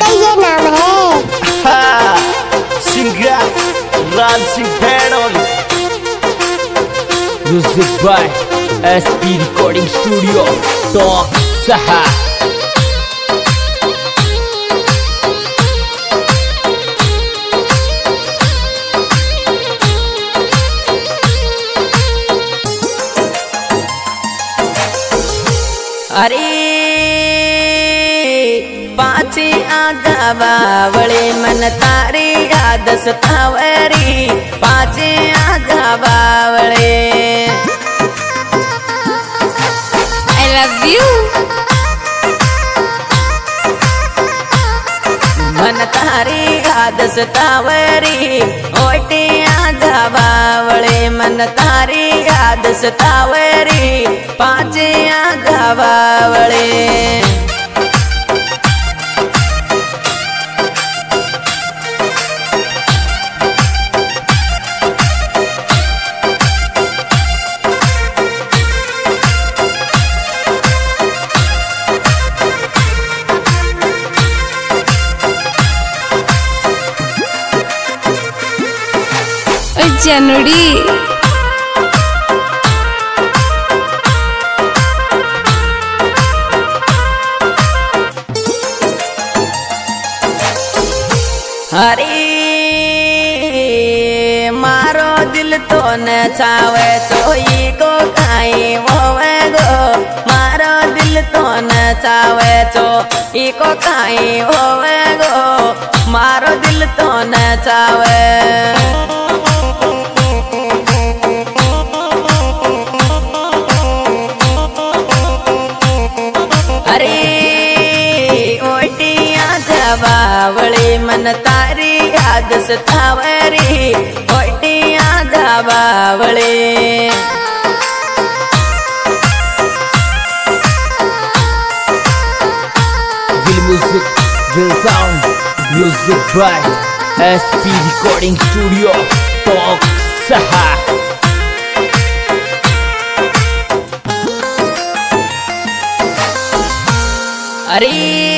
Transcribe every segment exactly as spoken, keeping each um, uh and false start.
का ये नाम है। हाँ, singer Ram Singh Bhedol. Music by SP recording studio टॉप सहा। अरे पाचे आधा बावळे मन तारी याद सतावरी। पाचे आधा बावळे I love you. मन तारी याद सतावरी। ओटे आधा बावळे मन तारी याद सतावरी। पाचे आधा बावळे जनवरी अरे मारो दिल तो न चावे चोई को काई होवे गो। मारो दिल तो न चावे चो ई को काई होवे गो। मारो दिल तो न चावे। अरे ओटिया बावळे मन तारी याद सतावरी। ओटिया बावळे Will music, will sound. Music by SP recording studio टॉप सहा। अरे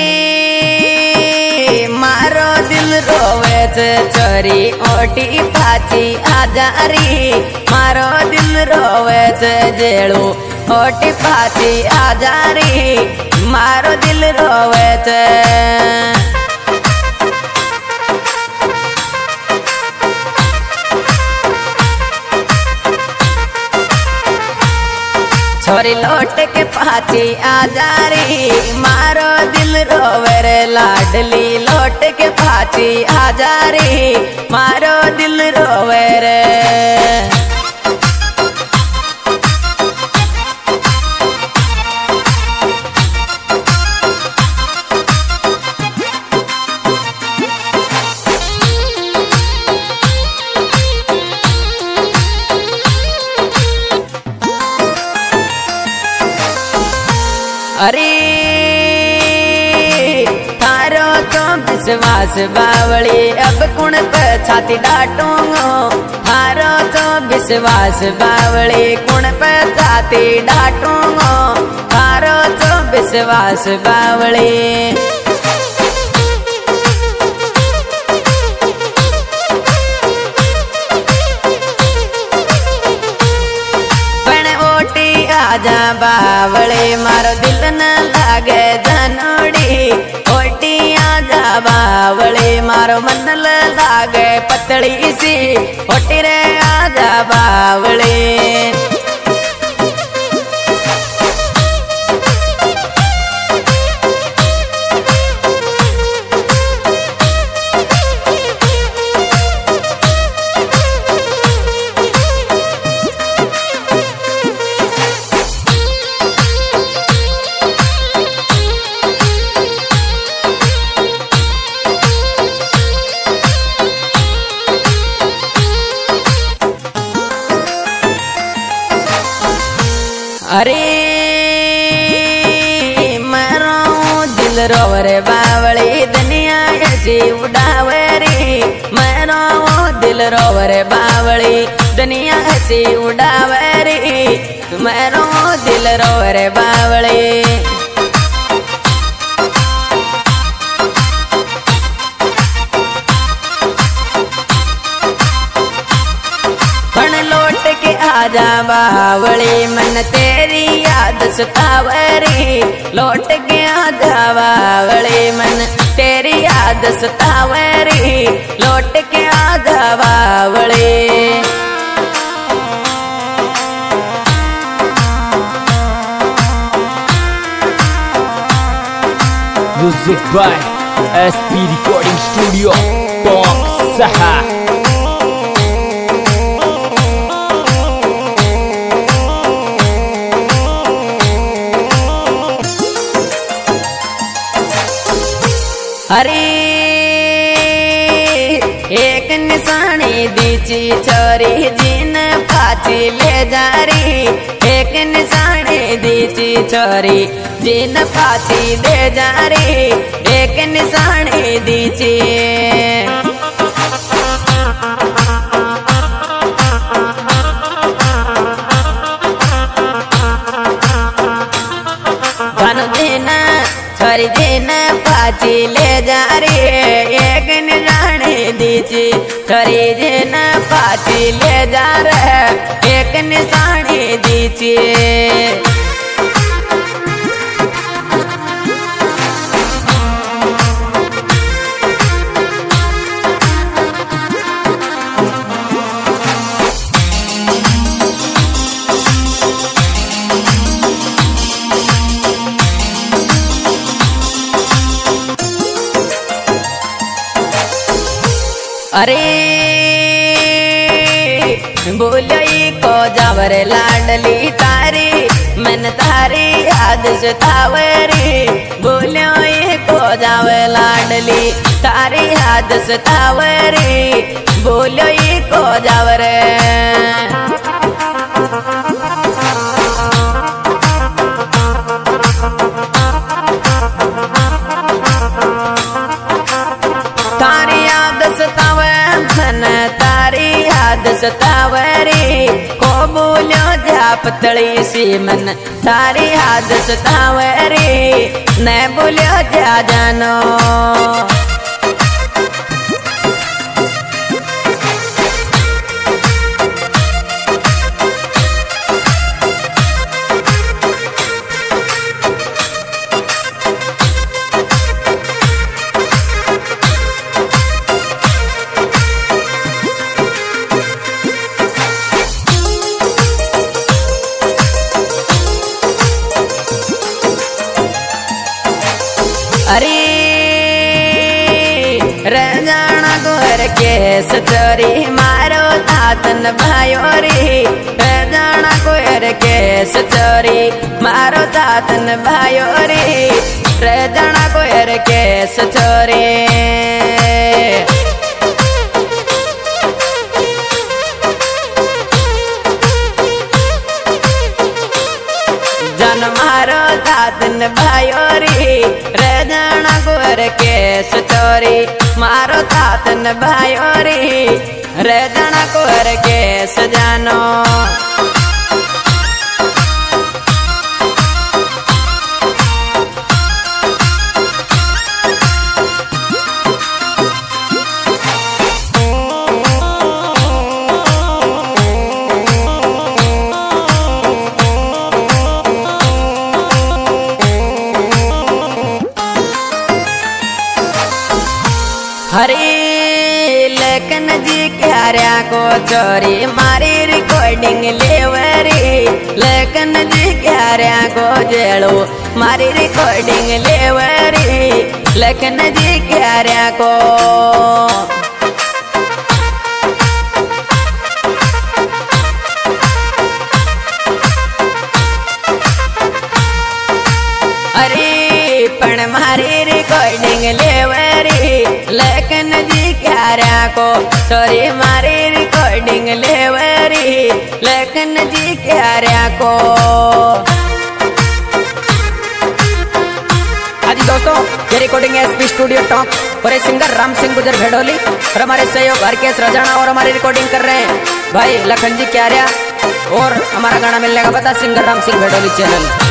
मारो दिल रोवे चोरी ओटी पाची आजारी। मारो दिल रोवे जेड़ू ओटी पाची आजारी। मारो दिल रोवे छोरी लौट के पाची आजारी। मारो दिल रोवे रे लाडली लौट के पाची आजारी। मारो दिल रोवे रे अरे थारो तो विश्वास बावली अब कुण पे छाती डांटूंगो। थारो तो विश्वास बावली कुण पे छाती डांटूंगो। थारो तो विश्वास बावली आजा बावळे मारो दिल न लागे जनोड़ी। ओटी आजा बावळे मारो मन लागे पतली सी। ओटी रे आजा बावळे अरे मारो दिल रोवरे बावळे दुनिया ऐसी उड़ावरी। मारो दिल रोवरे बावळे दुनिया ऐसी उड़ावरी। मारो दिल रोवरे बावळे आजा बावली मन तेरी याद सतावरी लौट के आजा बावली मन तेरी याद सतावरी लौट के आजा बावली। Music by S P Recording Studio, Talk Saha. अरे एक निशानी दीची छोरी जिन फाची ले जा री एक निशानी दीची छोरी जिन फाची ले जा री एक निशानी दीची। धन देना छोरी जिन फाची ले जा री एक निशानी दीची छोरी जिन फाची ले जा रे एक निशानी दीची। अरे बोलई को जावर लाडली तारी मन तारी याद सतावरी बोलई को जावर लाडली तारी याद सतावरी बोलई को जावर। तारी याद सतावे मन तारी याद सतावरी को बोलो जा पतली सी मन तारी याद सतावरी न बोलो जा जानो। अरे रजाना गोर के सचोरी मारो तातन भायो रे रजाना गोर के सचोरी मारो तातन भायो रे रजाना गोर के सचोरी। जन मारो तातन भायो रे रजाना गोर के सचोरी मारो तातन भायो रे रजाना गोर के सजानो। हरे लखन जी क्यारा को चोरी मारी रिकॉर्डिंग लेवरी लखन जी क्यारा को जेड़ो मारी रिकॉर्डिंग लेवरी लखन जी क्यारा को। अरे पण मारी रिकॉर्डिंग लेवरी लखन जी क्यारा को सॉरी मारी रिकॉर्डिंग लेवरी लखन जी क्यारा को। आज दोस्तों ये रिकॉर्डिंग है एसपी स्टूडियो टॉक और ये सिंगर राम सिंह गुजर भेडोली और हमारे सहयोग हरकेश रजाना और हमारी रिकॉर्डिंग कर रहे हैं भाई लखन जी क्यारा और हमारा गाना मिलने का पता सिंगर राम सिंह भेडोली चैनल।